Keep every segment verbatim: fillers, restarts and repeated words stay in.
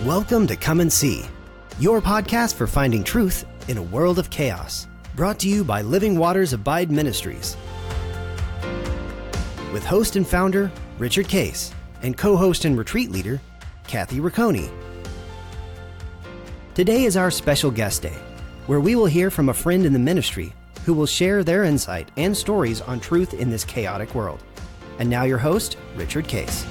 Welcome to Come and See, your podcast for finding truth in a world of chaos. Brought to you by Living Waters Abide Ministries. With host and founder, Richard Case, and co-host and retreat leader, Kathy Riccone. Today is our special guest day, where we will hear from a friend in the ministry who will share their insight and stories on truth in this chaotic world. And now your host, Richard Case.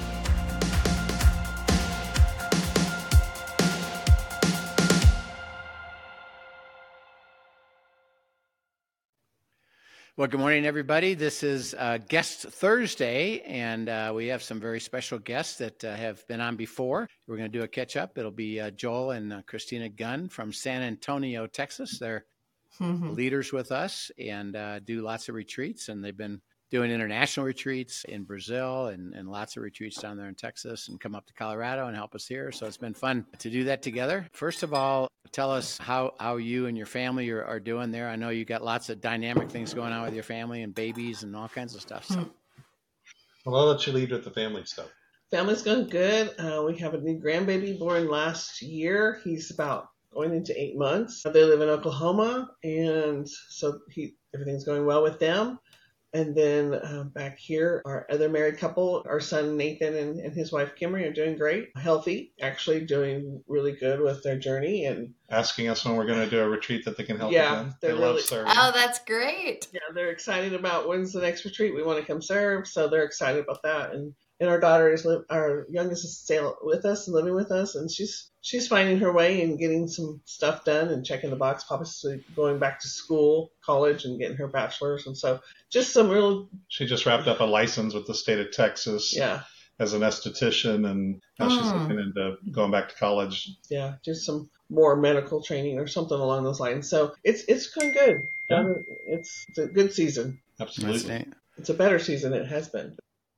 Well, good morning, everybody. This is uh, Guest Thursday, and uh, we have some very special guests that uh, have been on before. We're going to do a catch-up. It'll be uh, Joel and uh, Christina Gunn from San Antonio, Texas. They're mm-hmm. leaders with us and uh, do lots of retreats, and they've been doing international retreats in Brazil and, and lots of retreats down there in Texas and come up to Colorado and help us here. So it's been fun to do that together. First of all, tell us how, how you and your family are, are doing there. I know you got lots of dynamic things going on with your family and babies and all kinds of stuff. So. Well, I'll let you lead with the family stuff. Family's going good. Uh, we have a new grandbaby born last year. He's about going into eight months. They live in Oklahoma, and so he everything's going well with them. And then uh, back here, our other married couple, our son Nathan and, and his wife Kimberly are doing great, healthy, actually doing really good with their journey. And asking us when we're going to do a retreat that they can help yeah, with. They really, love serving. Oh, that's great. Yeah, they're excited about when's the next retreat. We want to come serve, so they're excited about that. And and our daughter is li- our youngest is staying with us and living with us, and she's she's finding her way and getting some stuff done and checking the box, obviously going back to school, college, and getting her bachelor's. And so just some real. She just wrapped up a license with the state of Texas. Yeah. As an esthetician, and now mm. she's looking into going back to college. Yeah, just some more medical training or something along those lines. So it's it's going good. Yeah. It's, it's a good season. Absolutely. It's a better season than it has been.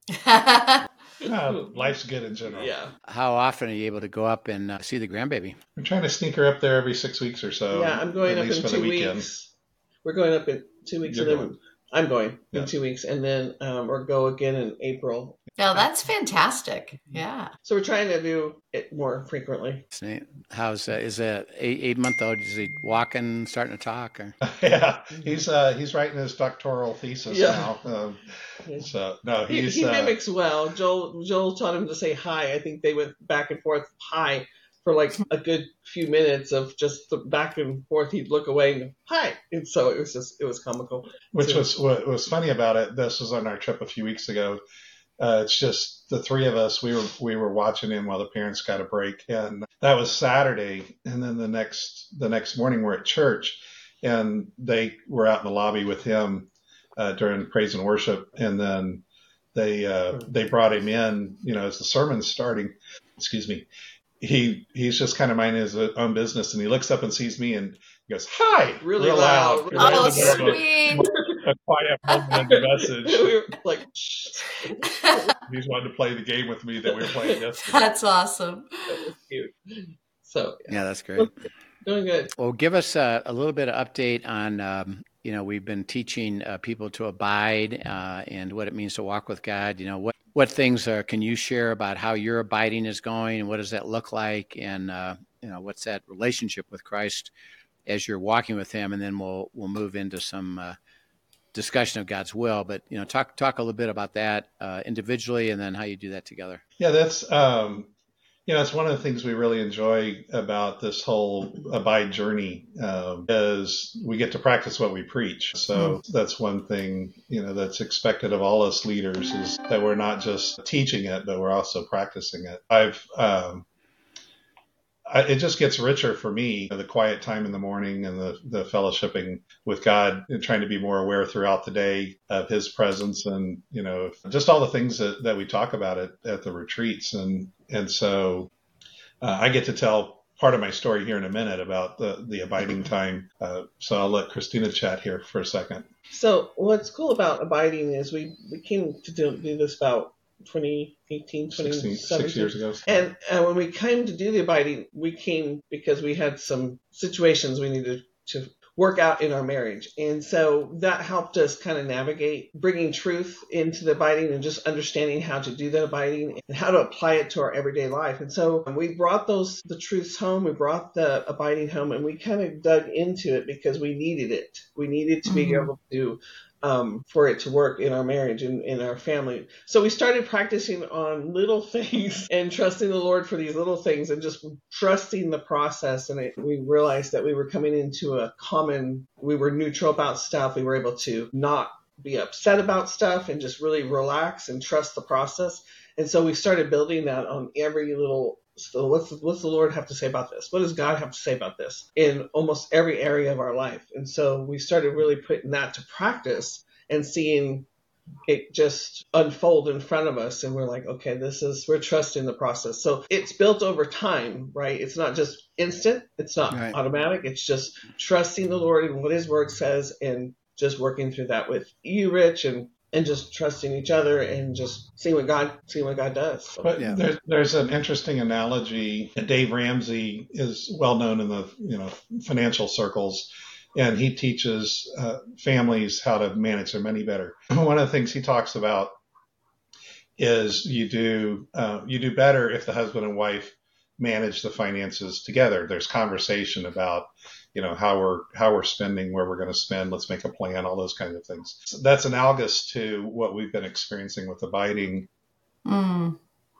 uh, life's good in general. Yeah. How often are you able to go up and uh, see the grandbaby? We're trying to sneak her up there every six weeks or so. Yeah, I'm going up in two weeks. We're going up in two weeks. You're and then going. I'm going yeah. in two weeks, and then um, or go again in April. Oh, that's fantastic. Yeah. So we're trying to do it more frequently. How's uh, is a eight, eight month old? Is he walking, starting to talk? Or? yeah, he's uh, he's writing his doctoral thesis yeah. now. Um, so no, he's he, he uh, mimics well. Joel Joel taught him to say hi. I think they went back and forth hi for like a good few minutes of just the back and forth. He'd look away and go, hi. And so it was just, it was comical. Which so, was, what was funny about it. This was on our trip a few weeks ago. Uh, it's just the three of us, we were, we were watching him while the parents got a break. And that was Saturday. And then the next, the next morning we're at church and they were out in the lobby with him, uh, during praise and worship. And then they, uh, they brought him in, you know, as the sermon's starting, excuse me. He he's just kind of minding his own business, and he looks up and sees me and he goes, "Hi!" Really loud. loud. Oh, sweet. A, a quiet moment in the message. We were like, he's wanted to play the game with me that we were playing yesterday. That's awesome. That was cute. So yeah, that's great. Doing good. Well, give us a, a little bit of update on. Um, you know, we've been teaching uh, people to abide uh, and what it means to walk with God. You know, what. What things are, can you share about how your abiding is going and what does that look like? And, uh, you know, what's that relationship with Christ as you're walking with him? And then we'll, we'll move into some uh, discussion of God's will, but, you know, talk, talk a little bit about that uh, individually and then how you do that together. Yeah, that's, um, you know, it's one of the things we really enjoy about this whole abide journey uh, is we get to practice what we preach. So mm. that's one thing, you know, that's expected of all us leaders is that we're not just teaching it, but we're also practicing it. I've, um, I, it just gets richer for me, the quiet time in the morning and the, the fellowshipping with God and trying to be more aware throughout the day of his presence and, you know, just all the things that, that we talk about at, at the retreats. And, and so uh, I get to tell part of my story here in a minute about the, the abiding time. Uh, so I'll let Christina chat here for a second. So what's cool about abiding is we, we came to do, do this about twenty eighteen, twenty seventeen. Six years ago. And uh, when we came to do the abiding, we came because we had some situations we needed to work out in our marriage. And so that helped us kind of navigate bringing truth into the abiding and just understanding how to do that abiding and how to apply it to our everyday life. And so we brought those, the truths home, we brought the abiding home, and we kind of dug into it because we needed it. We needed to be mm-hmm. able to Um, for it to work in our marriage and in our family. So we started practicing on little things and trusting the Lord for these little things and just trusting the process. And it, we realized that we were coming into a common, we were neutral about stuff. We were able to not be upset about stuff and just really relax and trust the process. And so we started building that on every little So what's the, what's the Lord have to say about this? What does God have to say about this in almost every area of our life? And so we started really putting that to practice and seeing it just unfold in front of us. And we're like, okay, this is, we're trusting the process. So it's built over time, right? It's not just instant. It's not right. automatic. It's just trusting the Lord and what his word says and just working through that with you, Rich, and and just trusting each other and just seeing what God, seeing what God does. So, but yeah. there's, there's an interesting analogy. Dave Ramsey is well known in the you know financial circles, and he teaches uh, families how to manage their money better. One of the things he talks about is you do uh, you do better if the husband and wife manage the finances together. There's conversation about you know, how we're, how we're spending, where we're going to spend, let's make a plan, all those kinds of things. So that's analogous to what we've been experiencing with abiding. Mm.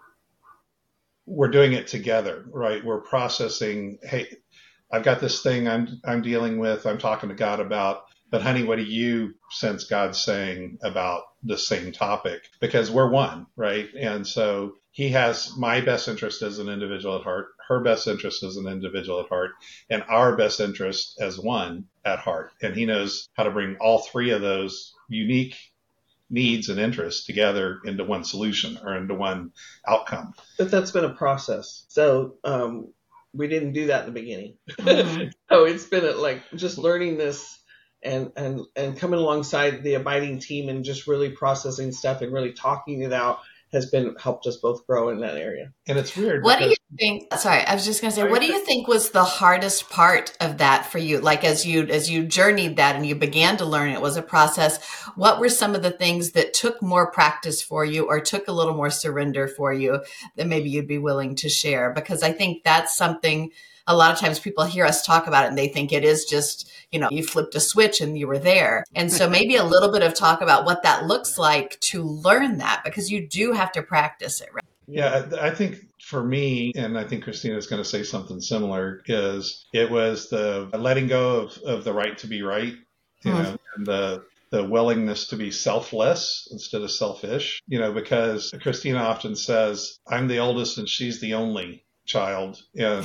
We're doing it together, right? We're processing, hey, I've got this thing I'm, I'm dealing with, I'm talking to God about, but honey, what do you sense God saying about the same topic? Because we're one, right? And so he has my best interest as an individual at heart, her best interest as an individual at heart, and our best interest as one at heart. And he knows how to bring all three of those unique needs and interests together into one solution or into one outcome. But that's been a process. So um, we didn't do that in the beginning. Mm-hmm. So it's been a, like just learning this and, and, and coming alongside the abiding team and just really processing stuff and really talking it out has been helped us both grow in that area. And it's weird. What do you think? Sorry, I was just going to say, what do you think was the hardest part of that for you? Like as you as you journeyed that and you began to learn, it was a process. What were some of the things that took more practice for you or took a little more surrender for you that maybe you'd be willing to share? Because I think that's something a lot of times people hear us talk about it and they think it is just, you know, you flipped a switch and you were there. And so maybe a little bit of talk about what that looks like to learn that, because you do have to practice it, right? Yeah, I think for me, and I think Christina's going to say something similar, is it was the letting go of, of the right to be right, you mm-hmm. know, and the the willingness to be selfless instead of selfish, you know, because Christina often says, I'm the oldest and she's the only child.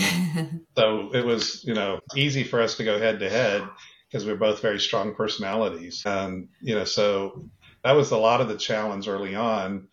And so it was, you know, easy for us to go head to head because we're both very strong personalities. And, you know, so that was a lot of the challenge early on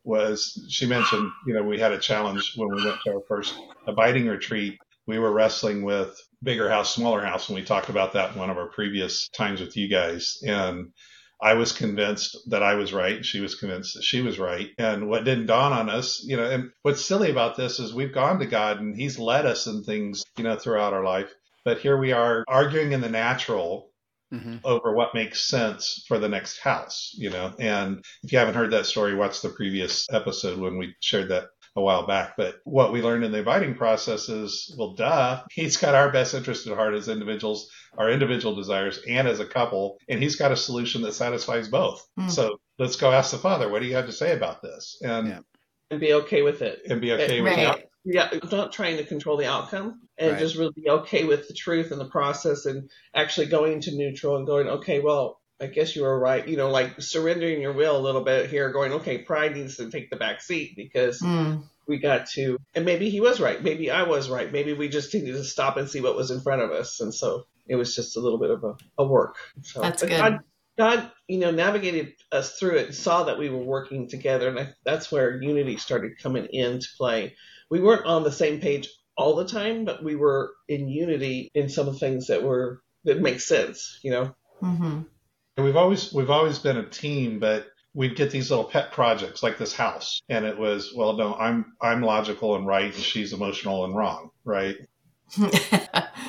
was she mentioned, you know, we had a challenge when we went to our first abiding retreat. We were wrestling with bigger house, smaller house. And we talked about that in one of our previous times with you guys. And I was convinced that I was right. She was convinced that she was right. And what didn't dawn on us, you know, and what's silly about this is we've gone to God and he's led us in things, you know, throughout our life. But here we are arguing in the natural mm-hmm. over what makes sense for the next house, you know. And if you haven't heard that story, watch the previous episode when we shared that a while back. But what we learned in the abiding process is, well, duh, he's got our best interest at heart as individuals, our individual desires, and as a couple, and he's got a solution that satisfies both. Mm. So let's go ask the Father, what do you have to say about this? And yeah. and be okay with it. And be okay it, with right. it. Yeah, not trying to control the outcome and right. just really be okay with the truth and the process and actually going to neutral and going, okay, well, I guess you were right. You know, like surrendering your will a little bit here, going, okay, pride needs to take the back seat because mm. we got to, and maybe he was right. Maybe I was right. Maybe we just needed to stop and see what was in front of us. And so it was just a little bit of a, a work. So, That's good. God, God, you know, navigated us through it and saw that we were working together. And I, that's where unity started coming into play. We weren't on the same page all the time, but we were in unity in some of the things that were, that make sense, you know? Mm-hmm. We've always we've always been a team, but we'd get these little pet projects like this house, and it was, well, no, I'm I'm logical and right, and she's emotional and wrong, right?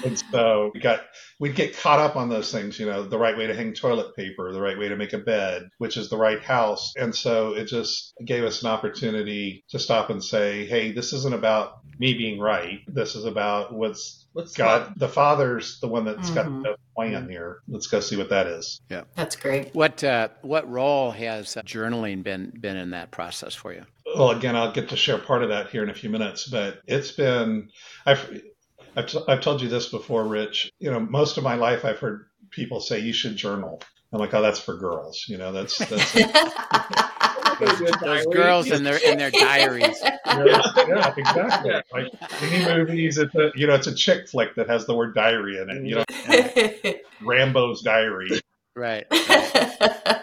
And so we got, we'd get caught up on those things, you know, the right way to hang toilet paper, the right way to make a bed, which is the right house. And so it just gave us an opportunity to stop and say, hey, this isn't about me being right. This is about what's, what's God, fun. The Father's the one that's mm-hmm. got the plan here. Let's go see what that is. Yeah. That's great. What, uh, what role has uh, journaling been, been in that process for you? Well, again, I'll get to share part of that here in a few minutes, but it's been, I've, I've, t- I've told you this before, Rich. You know, most of my life I've heard people say you should journal. I'm like, oh, that's for girls. You know, that's that's those, those girls and their and their diaries. Yeah, yeah, exactly. Like any movies, it's a you know, it's a chick flick that has the word diary in it. You know, yeah. Rambo's diary. Right. right.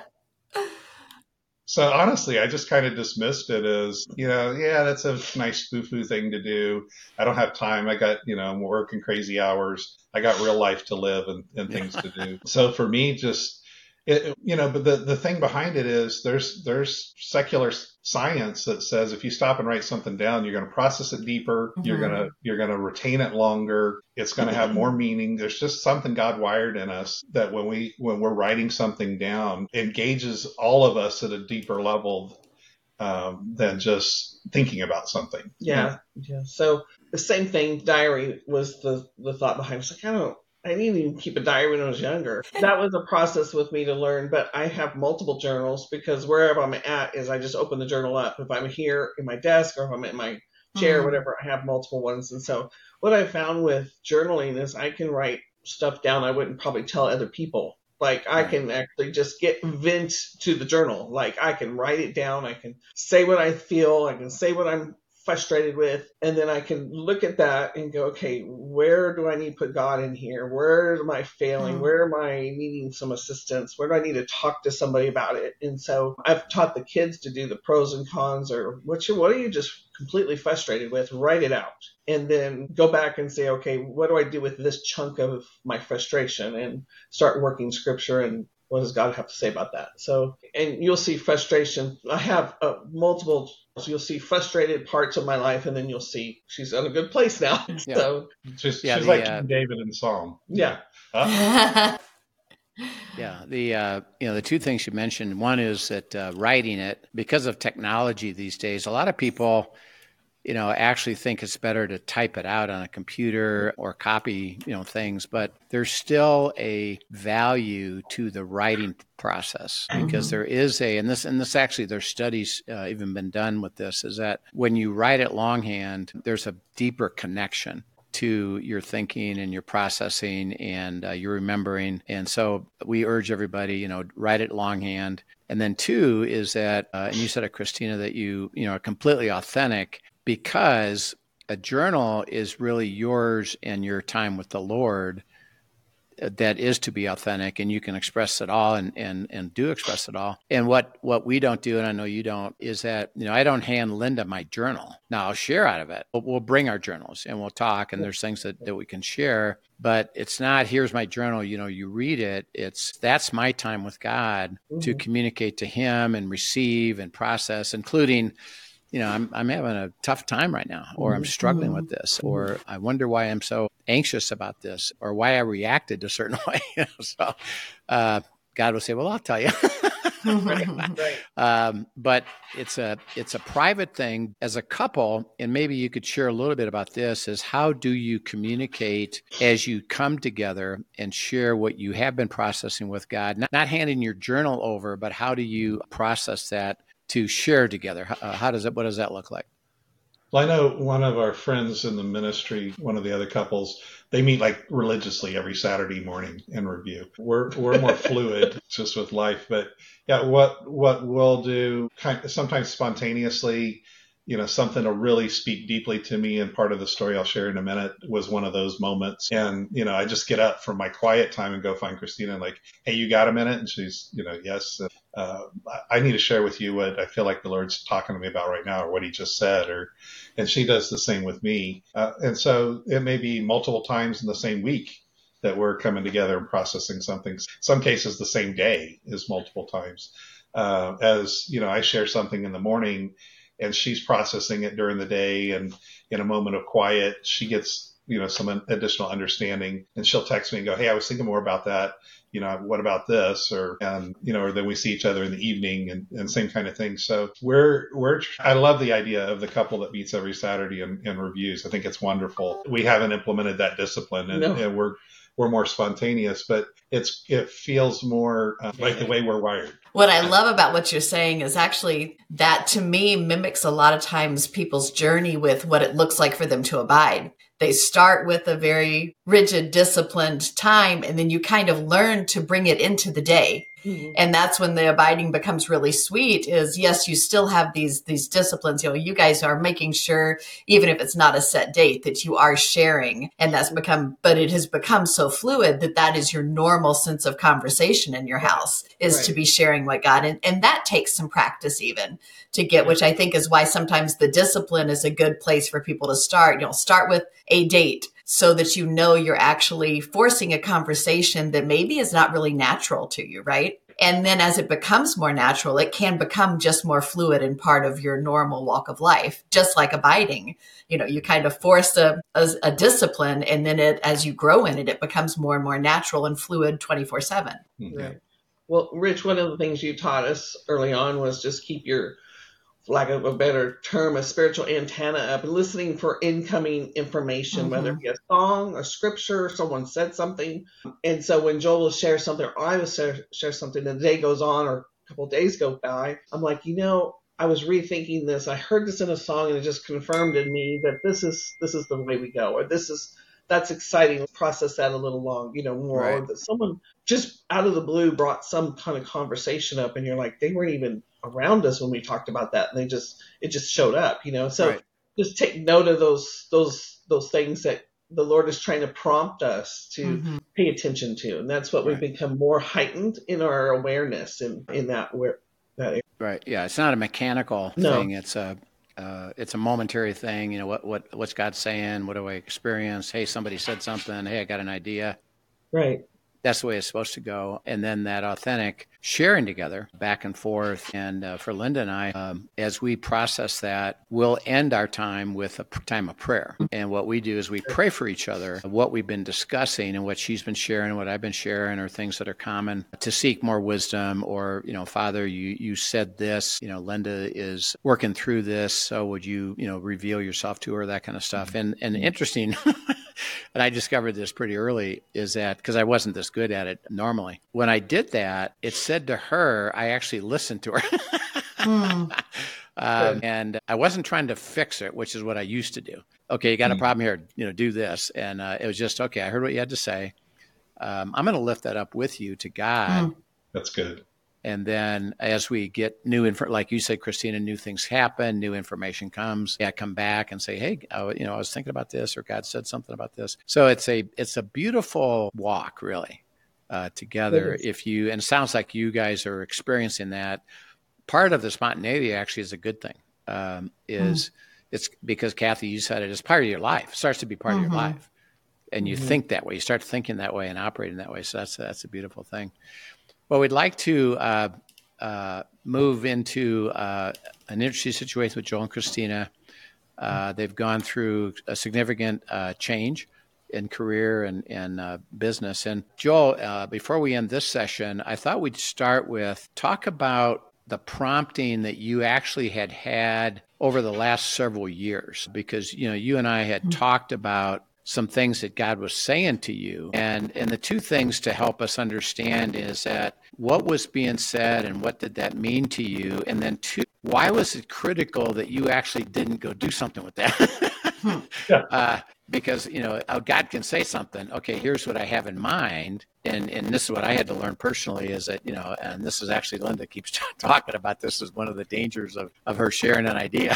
So honestly, I just kind of dismissed it as, you know, yeah, that's a nice foo-foo thing to do. I don't have time. I got, you know, I'm working crazy hours. I got real life to live and, and things to do. So for me, just, it, you know, but the, the thing behind it is there's there's secular science that says if you stop and write something down, you're going to process it deeper. Mm-hmm. You're going to you're going to retain it longer. It's going to have more meaning. There's just something God wired in us that when we when we're writing something down, engages all of us at a deeper level um, than just thinking about something. Yeah, yeah. So the same thing. Diary was the the thought behind. It's like I don't. I didn't even keep a diary when I was younger. That was a process with me to learn, but I have multiple journals because wherever I'm at is I just open the journal up. If I'm here in my desk or if I'm in my chair, mm-hmm. whatever, I have multiple ones. And so what I found with journaling is I can write stuff down I wouldn't probably tell other people. Like I can actually just get vent to the journal. Like I can write it down. I can say what I feel. I can say what I'm frustrated with, and then I can look at that and go, okay, where do I need to put God in here? Where am I failing? Mm-hmm. Where am I needing some assistance? Where do I need to talk to somebody about it? And so I've taught the kids to do the pros and cons, or what you, what are you just completely frustrated with? Write it out, and then go back and say, okay, what do I do with this chunk of my frustration? And start working scripture and what does God have to say about that? So, and you'll see frustration. I have uh, multiple, so you'll see frustrated parts of my life, and then you'll see she's in a good place now. Yeah. So, she's, yeah, she's the, like uh, David in Psalm. Yeah. Huh? Yeah. The, uh, you know, the two things you mentioned, one is that uh, writing it, because of technology these days, a lot of people, you know, actually think it's better to type it out on a computer or copy, you know, things, but there's still a value to the writing process because mm-hmm. there is a, and this, and this actually, there's studies uh, even been done with this, is that when you write it longhand, there's a deeper connection to your thinking and your processing and uh, your remembering. And so we urge everybody, you know, write it longhand. And then two is that, uh, and you said it, Christina, that you, you know, are completely authentic, because a journal is really yours and your time with the Lord that is to be authentic, and you can express it all and, and, and do express it all. And what, what we don't do, and I know you don't, is that, you know, I don't hand Linda my journal. Now I'll share out of it. We'll, we'll bring our journals and we'll talk, and there's things that, that we can share, but it's not, here's my journal, you know, you read it. It's, that's my time with God mm-hmm. to communicate to him and receive and process, including, you know, I'm I'm having a tough time right now, or I'm struggling with this, or I wonder why I'm so anxious about this, or why I reacted a certain way. You know, so uh, God will say, "Well, I'll tell you." right. um, but it's a it's a private thing as a couple, and maybe you could share a little bit about this. Is how do you communicate as you come together and share what you have been processing with God? Not, not handing your journal over, but how do you process that to share together? Uh, how does it, what does that look like? Well, I know one of our friends in the ministry, one of the other couples, they meet like religiously every Saturday morning and review. We're we're more fluid just with life, but yeah, what what we'll do kind of, sometimes spontaneously, you know, something will really speak deeply to me, and part of the story I'll share in a minute was one of those moments. And, you know, I just get up from my quiet time and go find Christina and like, hey, you got a minute? And she's, you know, yes, uh, I need to share with you what I feel like the Lord's talking to me about right now, or what he just said, or, and she does the same with me. Uh, and so it may be multiple times in the same week that we're coming together and processing something. Some cases the same day is multiple times. Uh, as, you know, I share something in the morning, and she's processing it during the day, and in a moment of quiet, she gets you know, some additional understanding. And she'll text me and go, hey, I was thinking more about that. You know, what about this? Or, and, you know, or then we see each other in the evening and, and same kind of thing. So we're, we're, I love the idea of the couple that meets every Saturday and, and reviews. I think it's wonderful. We haven't implemented that discipline and, no. and we're, we're more spontaneous, but it's, it feels more uh, like the way we're wired. What I love about what you're saying is actually that to me mimics a lot of times people's journey with what it looks like for them to abide. They start with a very rigid, disciplined time, and then you kind of learn to bring it into the day. Mm-hmm. And that's when the abiding becomes really sweet is, yes, you still have these, these disciplines. You know, you guys are making sure, even if it's not a set date, that you are sharing. And that's become, but it has become so fluid that that is your normal sense of conversation in your house is right. to be sharing what God, and, and that takes some practice even to get, which I think is why sometimes the discipline is a good place for people to start. You know, start with a date so that you know you're actually forcing a conversation that maybe is not really natural to you, right? And then as it becomes more natural, it can become just more fluid and part of your normal walk of life, just like abiding. You know, you kind of force a, a, a discipline, and then it, as you grow in it, it becomes more and more natural and fluid twenty-four seven. Right. Well, Rich, one of the things you taught us early on was just keep your, for lack of a better term, a spiritual antenna up and listening for incoming information, mm-hmm. whether it be a song, a scripture, someone said something. And so when Joel will share something, or I will share, share something, and the day goes on or a couple of days go by, I'm like, you know, I was rethinking this. I heard this in a song and it just confirmed in me that this is this is the way we go, or this is that's exciting. Let's process that a little long, you know, more. Right. Or that someone just out of the blue brought some kind of conversation up and you're like, they weren't even around us when we talked about that. And they just, it just showed up, you know? So right. just take note of those, those, those things that the Lord is trying to prompt us to mm-hmm. pay attention to. And that's what right. we've become more heightened in our awareness in, in that, where, that area. Right. Yeah. It's not a mechanical no. thing. It's a, Uh, it's a momentary thing. You know, what, what, what's God saying? What do I experience? Hey, somebody said something. Hey, I got an idea. Right. That's the way it's supposed to go. And then that authentic sharing together back and forth. And uh, for Linda and I, um, as we process that, we'll end our time with a time of prayer. And what we do is we pray for each other, what we've been discussing and what she's been sharing, what I've been sharing are things that are common to seek more wisdom or, you know, Father, you, you said this, you know, Linda is working through this. So would you, you know, reveal yourself to her, that kind of stuff. And, and interesting, and I discovered this pretty early, is that because I wasn't this good at it normally. When I did that, it said to her, I actually listened to her. mm. um, and I wasn't trying to fix it, which is what I used to do. Okay, you got mm. a problem here, you know, do this. And uh, it was just, okay, I heard what you had to say. Um, I'm going to lift that up with you to God. Mm. That's good. And then as we get new info, like you said, Christina, new things happen, new information comes. Yeah, I come back and say, hey, I, you know, I was thinking about this, or God said something about this. So it's a it's a beautiful walk, really, uh, together. If you and it sounds like you guys are experiencing that. Part of the spontaneity actually is a good thing. Um, is mm. it's because Kathy, you said it is part of your life. It starts to be part mm-hmm. of your life, and you mm-hmm. think that way. You start thinking that way and operating that way. So that's that's a beautiful thing. Well, we'd like to uh, uh, move into uh, an interesting situation with Joel and Christina. Uh, they've gone through a significant uh, change in career and, and uh, business. And Joel, uh, before we end this session, I thought we'd start with talk about the prompting that you actually had had over the last several years, because, you know, you and I had mm-hmm. talked about some things that God was saying to you. And and the two things to help us understand is that what was being said and what did that mean to you? And then two, why was it critical that you actually didn't go do something with that? hmm. yeah. uh, because, you know, God can say something, okay, here's what I have in mind. And and this is what I had to learn personally is that, you know, and this is actually Linda keeps talking about this as one of the dangers of, of her sharing an idea.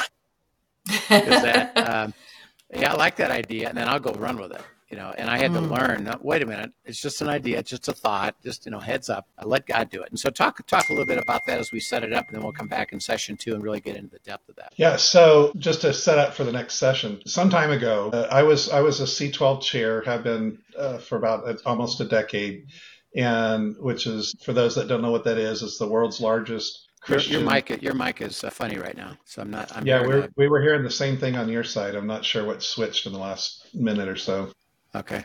is that, um, yeah, I like that idea, and then I'll go run with it, you know. And I had mm. to learn, no, wait a minute, it's just an idea, it's just a thought, just, you know, heads up, I let God do it. And so talk talk a little bit about that as we set it up, and then we'll come back in session two and really get into the depth of that. Yeah, so just to set up for the next session, some time ago, uh, I was I was a C twelve chair, have been uh, for about uh, almost a decade, and which is, for those that don't know what that is, it's the world's largest Christian. Your, your mic, your mic is uh, funny right now, so I'm not. I'm yeah, we a... we were hearing the same thing on your side. I'm not sure what switched in the last minute or so. Okay.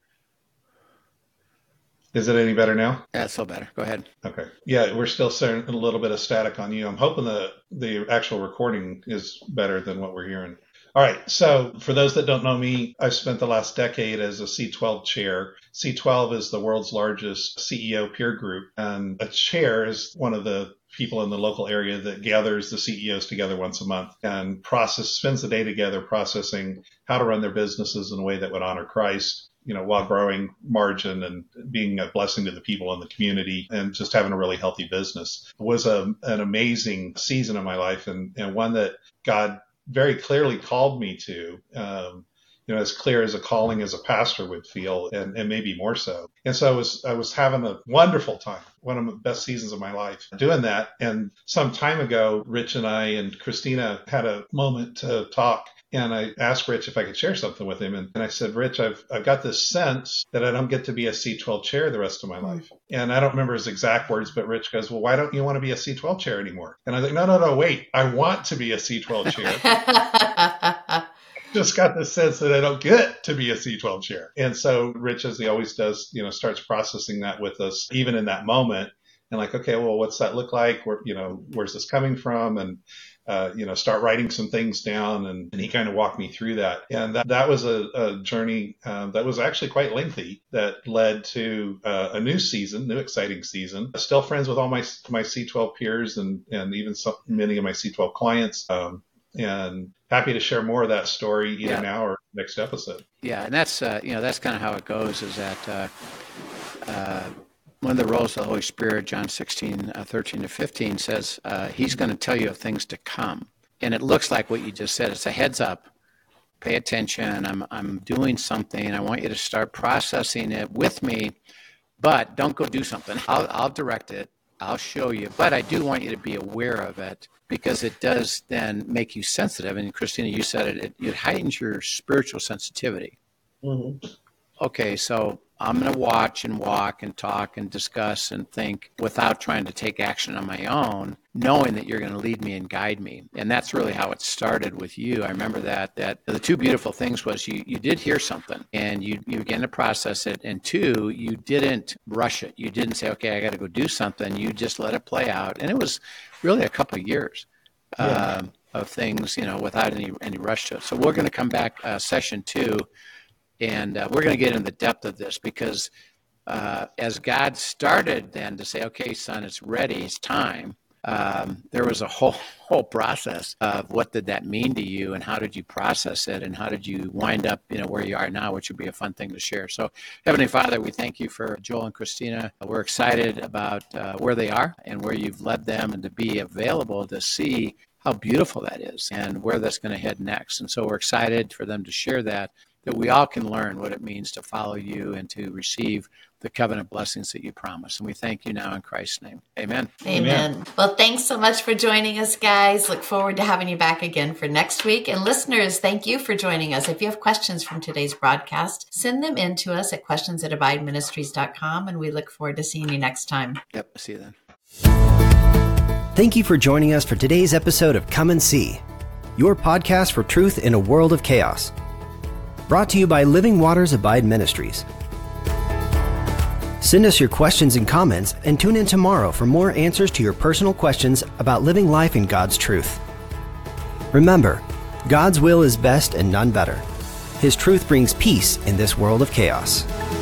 Is it any better now? Yeah, it's still better. Go ahead. Okay. Yeah, we're still seeing a little bit of static on you. I'm hoping the the actual recording is better than what we're hearing. All right. So for those that don't know me, I've spent the last decade as a C twelve chair. C twelve is the world's largest C E O peer group. And a chair is one of the people in the local area that gathers the C E Os together once a month and process, spends the day together processing how to run their businesses in a way that would honor Christ, you know, while growing margin and being a blessing to the people in the community and just having a really healthy business. It was a, an amazing season of my life and, and one that God very clearly called me to, um, you know, as clear as a calling as a pastor would feel, and, and maybe more so. And so I was, I was having a wonderful time, one of the best seasons of my life doing that. And some time ago, Rich and I and Christina had a moment to talk. And I asked Rich if I could share something with him. And, and I said, Rich, I've I've got this sense that I don't get to be a C twelve chair the rest of my life. And I don't remember his exact words, but Rich goes, well, why don't you want to be a C twelve chair anymore? And I was like, no, no, no, wait, I want to be a C twelve chair. Just got the sense that I don't get to be a C twelve chair. And so Rich, as he always does, you know, starts processing that with us, even in that moment. And like, okay, well, what's that look like? Where, you know, where's this coming from? And Uh, you know, start writing some things down. And, and he kind of walked me through that. And that, that was a, a journey um, that was actually quite lengthy that led to uh, a new season, new exciting season. Still friends with all my my C twelve peers and, and even some, many of my C twelve clients. Um, and happy to share more of that story either yeah. now or next episode. Yeah, and that's, uh, you know, that's kind of how it goes is that uh, uh, one of the roles of the Holy Spirit, John sixteen, uh, thirteen to fifteen, says uh, he's going to tell you of things to come. And it looks like what you just said. It's a heads up. Pay attention. I'm I'm doing something. I want you to start processing it with me, but don't go do something. I'll, I'll direct it. I'll show you. But I do want you to be aware of it because it does then make you sensitive. And Christina, you said it. It, it heightens your spiritual sensitivity. Mm-hmm. Okay, so I'm going to watch and walk and talk and discuss and think without trying to take action on my own, knowing that you're going to lead me and guide me. And that's really how it started with you. I remember that, that the two beautiful things was you, you did hear something and you, you began to process it. And two, you didn't rush it. You didn't say, okay, I got to go do something. You just let it play out. And it was really a couple of years yeah. uh, of things, you know, without any, any rush to it. So we're going to come back uh, session two. And uh, we're going to get into the depth of this because uh, as God started then to say, okay, son, it's ready, it's time, um, there was a whole whole process of what did that mean to you and how did you process it and how did you wind up, you know, where you are now, which would be a fun thing to share. So, Heavenly Father, we thank you for Joel and Christina. We're excited about uh, where they are and where you've led them and to be available to see how beautiful that is and where that's going to head next. And so we're excited for them to share that. That we all can learn what it means to follow you and to receive the covenant blessings that you promise. And we thank you now in Christ's name. Amen. Amen. Amen. Well, thanks so much for joining us, guys. Look forward to having you back again for next week. And listeners, thank you for joining us. If you have questions from today's broadcast, send them in to us at questions at abide ministries dot com. And we look forward to seeing you next time. Yep. See you then. Thank you for joining us for today's episode of Come and See, your podcast for truth in a world of chaos. Brought to you by Living Waters Abide Ministries. Send us your questions and comments and tune in tomorrow for more answers to your personal questions about living life in God's truth. Remember, God's will is best and none better. His truth brings peace in this world of chaos.